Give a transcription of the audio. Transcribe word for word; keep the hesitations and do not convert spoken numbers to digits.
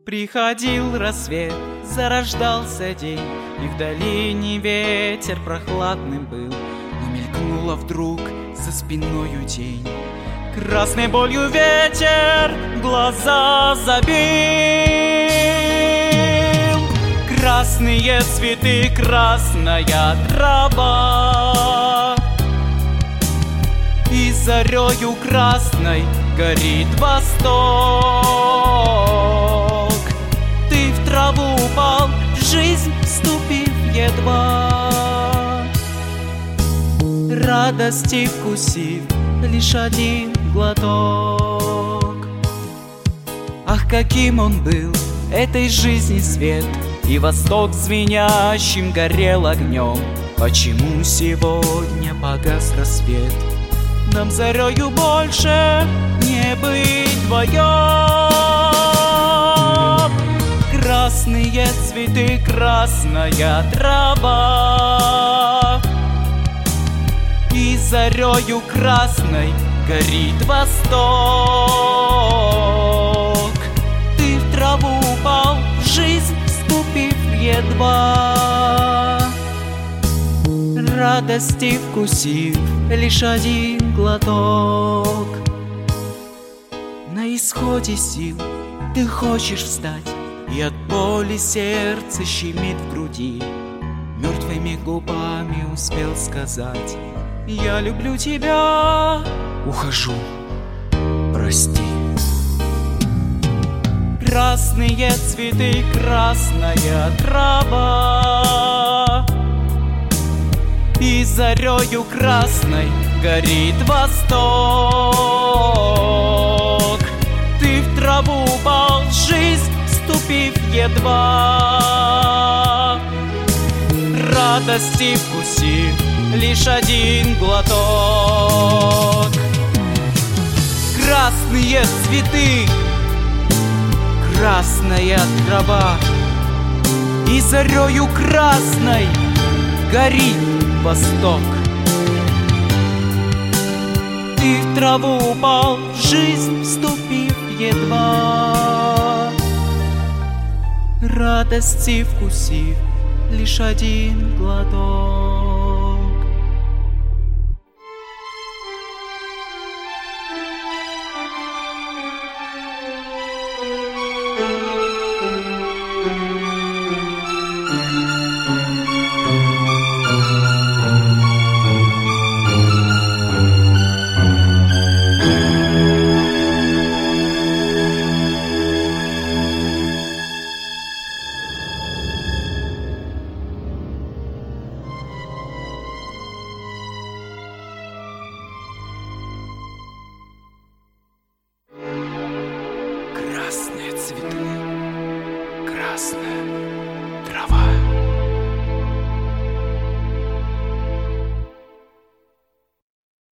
Приходил рассвет, зарождался день, и в долине ветер прохладным был. Но мелькнула вдруг за спиною тень. Красной болью ветер глаза забил. Красные цветы, красная трава, и зарею красной горит восток. Ты в траву упал, в жизнь вступив едва, радости вкусив лишь один глоток. Ах, каким он был, этой жизни свет, и восток звенящим горел огнем. Почему сегодня погас рассвет? Нам зарею больше не быть вдвоем. Красные цветы, красная трава, и зарею красной горит восток. Ты в траву упал, в жизнь вступив едва, радости вкусив лишь один глоток. На исходе сил ты хочешь встать, и от боли сердце щемит в груди. Мертвыми губами успел сказать: я люблю тебя, ухожу, прости. Красные цветы, красная трава, и зарею красной горит восток. Ты в траву упал, в жизнь вступив едва, радости вкусив лишь один глоток. Красные цветы, красная трава, и зарею красной горит восток. Ты в траву упал, в жизнь вступив едва, радости вкусив лишь один глоток. Красные цветы, красная трава.